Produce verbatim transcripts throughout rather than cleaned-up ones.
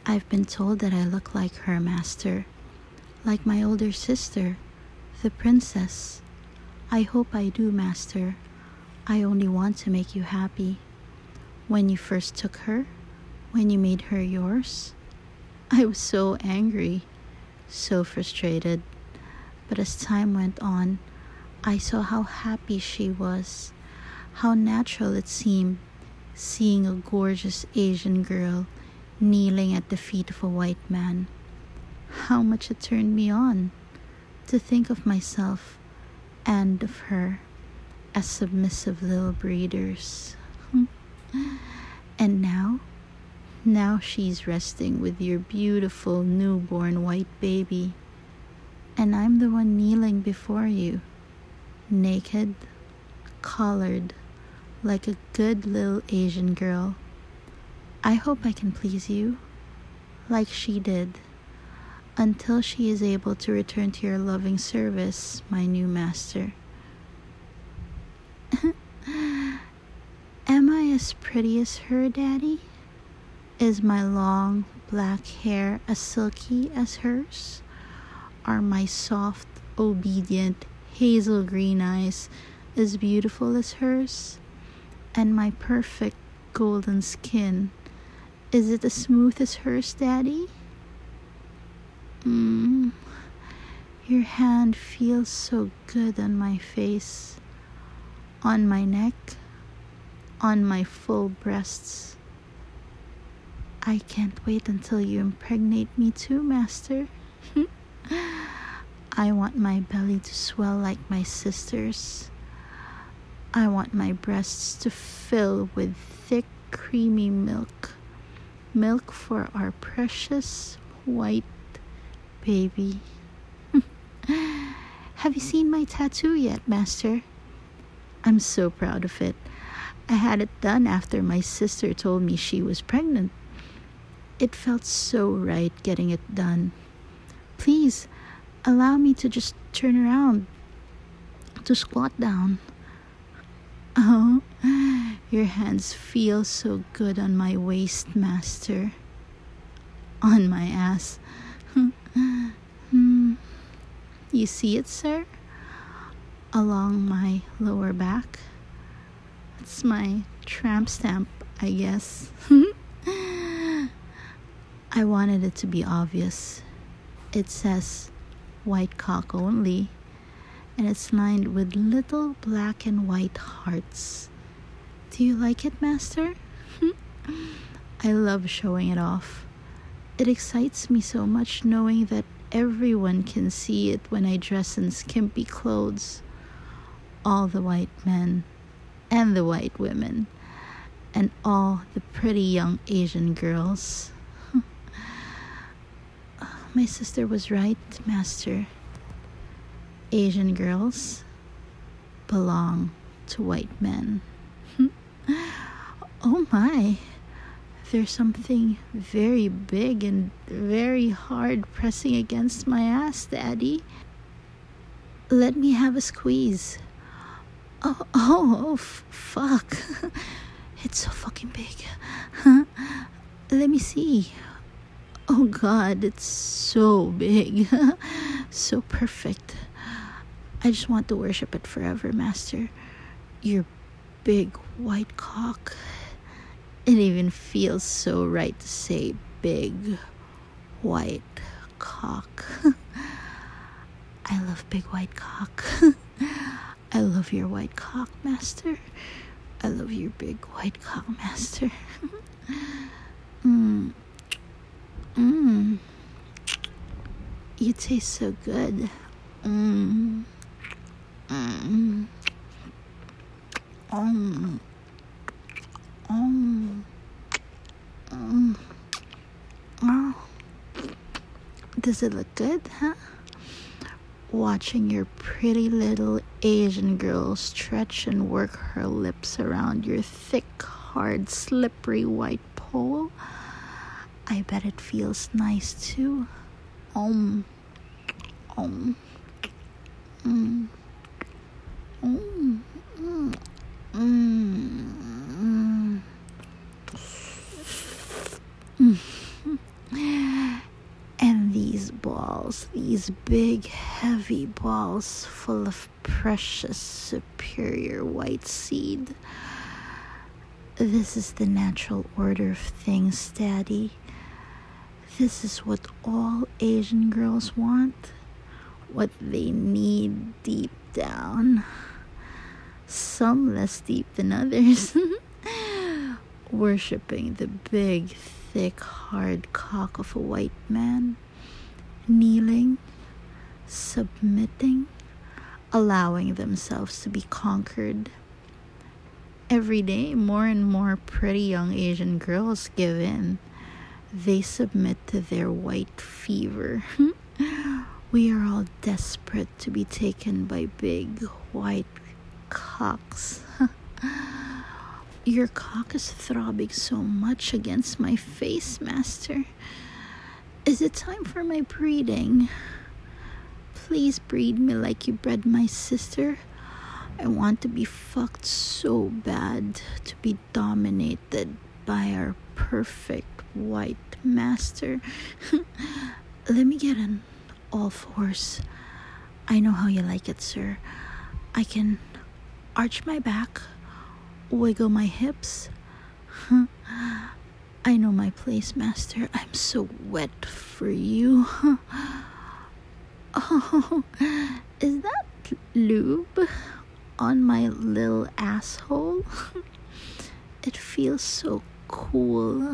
I've been told that I look like her, master, like my older sister, the princess. I hope I do, master. I only want to make you happy. When you first took her, when you made her yours, I was so angry, so frustrated. But as time went on, I saw how happy she was, how natural it seemed, seeing a gorgeous Asian girl kneeling at the feet of a white man. How much it turned me on to think of myself and of her as submissive little breeders. And now, now she's resting with your beautiful newborn white baby, and I'm the one kneeling before you, naked, collared, like a good little Asian girl. I hope I can please you, like she did, until she is able to return to your loving service, my new master. Am I as pretty as her, Daddy? Is my long black hair as silky as hers? Are my soft, obedient, hazel green eyes as beautiful as hers? And my perfect golden skin, is it as smooth as hers, Daddy? Mm, your hand feels so good on my face, on my neck, on my full breasts. I can't wait until you impregnate me too, master. I want my belly to swell like my sister's. I want my breasts to fill with thick, creamy milk. Milk for our precious white baby. Have you seen my tattoo yet, master? I'm so proud of it. I had it done after my sister told me she was pregnant. It felt so right getting it done. Please, allow me to just turn around, to squat down. Oh, your hands feel so good on my waist, master. On my ass. hmm. You see it, sir? Along my lower back. It's my tramp stamp, I guess. I wanted it to be obvious. It says white cock only, and it's lined with little black and white hearts. Do you like it, master? I love showing it off. It excites me so much knowing that everyone can see it when I dress in skimpy clothes. All the white men and the white women and all the pretty young Asian girls. My sister was right, master. Asian girls belong to white men. Oh my, there's something very big and very hard pressing against my ass, Daddy. Let me have a squeeze. Oh, oh, oh f- fuck. It's so fucking big. Huh? Let me see. Oh God, it's so big. So perfect. I just want to worship it forever, master. Your big white cock. It even feels so right to say big white cock. I love big white cock. I love your white cock, master. I love your big white cock, master. Mmm. Mmm. You taste so good. Mmm. Mmm. Mmm. Mmm. Mmm. Oh. Does it look good, huh? Watching your pretty little Asian girl stretch and work her lips around your thick, hard, slippery white pole. I bet it feels nice too. Um. Um. Mm. Mm. Mm. Mm. Mm. balls, these big, heavy balls full of precious, superior white seed. This is the natural order of things, Daddy. This is what all Asian girls want, what they need deep down. Some less deep than others. Worshipping the big, thick, hard cock of a white man. Kneeling, submitting, allowing themselves to be conquered. Every day, more and more pretty young Asian girls give in. They submit to their white fever. We are all desperate to be taken by big, white cocks. Your cock is throbbing so much against my face, Master. Is it time for my breeding? Please breed me like you bred my sister. I want to be fucked so bad, to be dominated by our perfect white master. Let me get on all fours. I know how you like it, sir. I can arch my back, wiggle my hips. I know my place, Master. I'm so wet for you. Oh, is that lube on my little asshole? It feels so cool.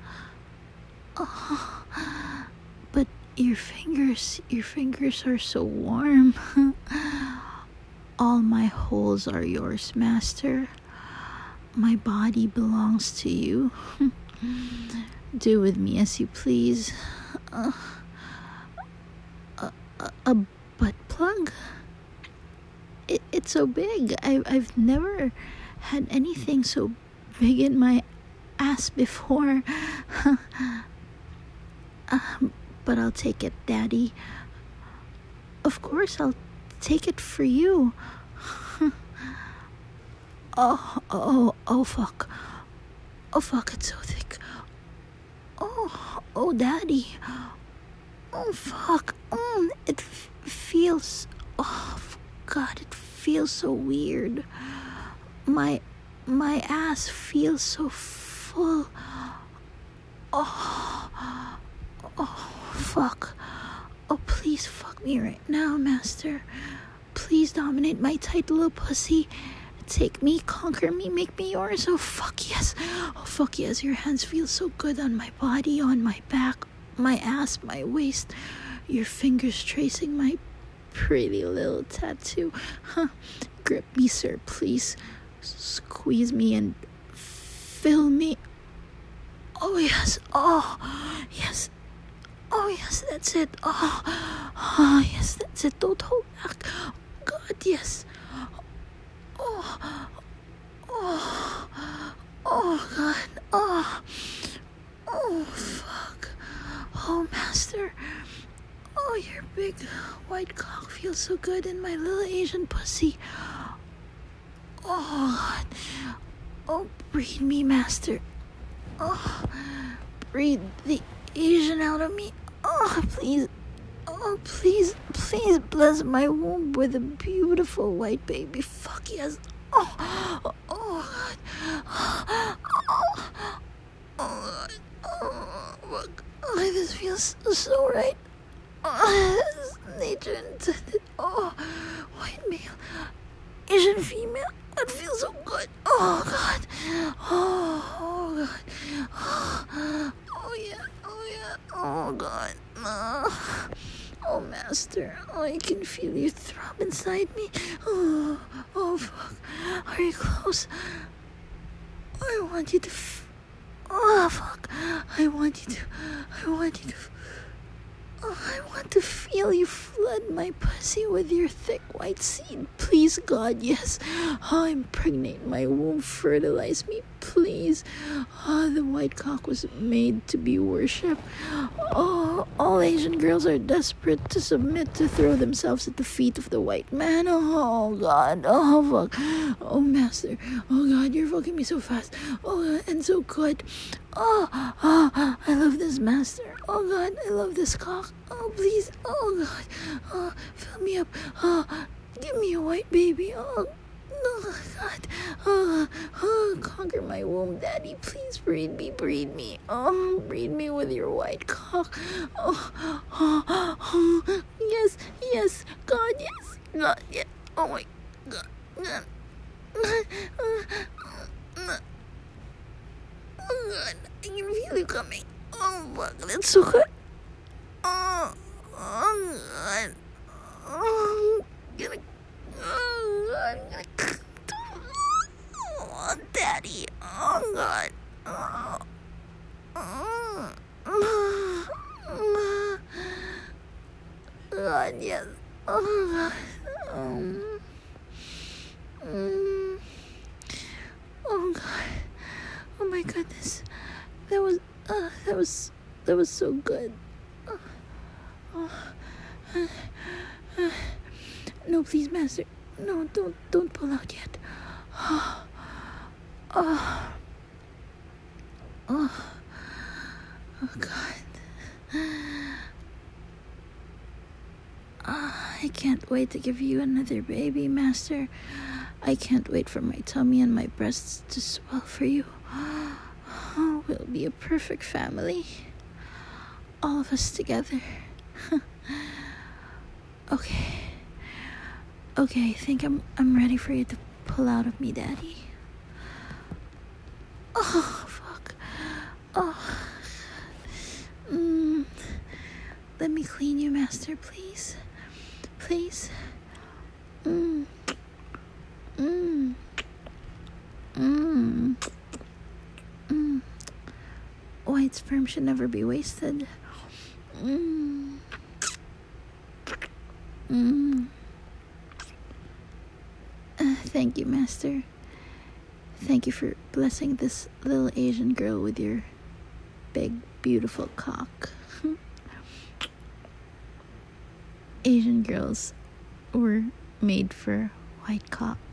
Oh, but your fingers, your fingers are so warm. All my holes are yours, Master. My body belongs to you. Do with me as you please. Uh, a, a, a butt plug? It, it's so big. I, I've never had anything so big in my ass before. uh, but I'll take it, Daddy. Of course, I'll take it for you. Oh, oh, oh, fuck. Oh, fuck, it's so thick. Oh, oh, Daddy. Oh, fuck. Mm, it f- feels... Oh, God, it feels so weird. My... My ass feels so full. Oh... Oh, fuck. Oh, please fuck me right now, Master. Please dominate my tight little pussy. Take me, conquer me, make me yours. Oh, fuck yes. Oh, fuck yes. Your hands feel so good on my body, on my back, my ass, my waist. Your fingers tracing my pretty little tattoo. Huh. Grip me, sir, please. Squeeze me and fill me. Oh, yes. Oh, yes. Oh, yes, that's it. Oh, oh yes, that's it. Don't hold back. Oh, God, yes. Oh, oh, oh, God, oh, oh, fuck, oh, Master, oh, your big white cock feels so good in my little Asian pussy. Oh, God, oh, breathe me, Master. Oh, breathe the Asian out of me. Oh, please. Oh, please, please bless my womb with a beautiful white baby. Fuck yes. Oh, oh, oh, God. Oh, oh, oh, fuck. Oh, this feels so right. Oh, this is nature intended. Oh, white male, Asian female. It feels so good. Oh, God. Oh, oh, God. Oh, oh yeah, oh, yeah. Oh, God. Oh. Oh, Master, oh, I can feel you throb inside me. Oh, oh, fuck. Are you close? I want you to... F- oh, fuck. I want you to... I want you to... Oh, I want to feel you flood my pussy with your thick white seed. Please, God, yes. Oh, impregnate my womb. Fertilize me. please. Oh, the white cock was made to be worshipped. Oh, all Asian girls are desperate to submit, to throw themselves at the feet of the white man. Oh, God. Oh, fuck. Oh, master. Oh, God, you're fucking me so fast. Oh, and so good. Oh, oh, I love this master. Oh, God, I love this cock. Oh, please. Oh, God. Oh, fill me up. Oh, give me a white baby. Oh, oh, God. Oh, oh, conquer my womb, Daddy. Please breed me, breed me. Oh, breed me with your white cock. Oh, oh, oh, yes, yes, God, yes, God, yes. Oh, my God. God. Oh, God, I can feel you coming. Oh, fuck, that's so good. Oh, oh, God. Oh, gonna, oh, God. Oh, Daddy. Oh, God. Oh, oh, oh, God, yes. Oh, God. Um, um, oh, God. Oh, my goodness. That was, uh, that was, that was so good. Uh, oh, uh, uh, no, please, master. No, don't, don't pull out yet. Oh, oh, oh, oh, God. Oh, I can't wait to give you another baby, master. I can't wait for my tummy and my breasts to swell for you. Oh, we'll be a perfect family. All of us together. Okay. Okay, I think I'm I'm ready for you to pull out of me, Daddy. Oh, fuck. Oh. Mm. Let me clean you, master, please. Please. Mm. Mm. Mm. Mm. White sperm should never be wasted. Mm. Mm. Uh, thank you, master. Thank you for blessing this little Asian girl with your big, beautiful cock. Asian girls were made for white cock.